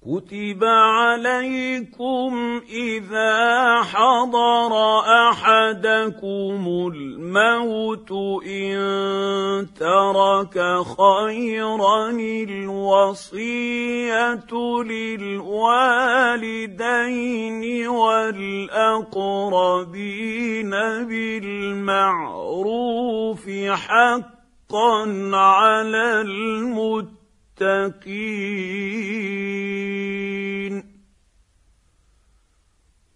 كتب عليكم إذا حضر أحدكم الموت إن ترك خيرا الوصية للوالدين والأقربين بالمعروف حقا على المتقين.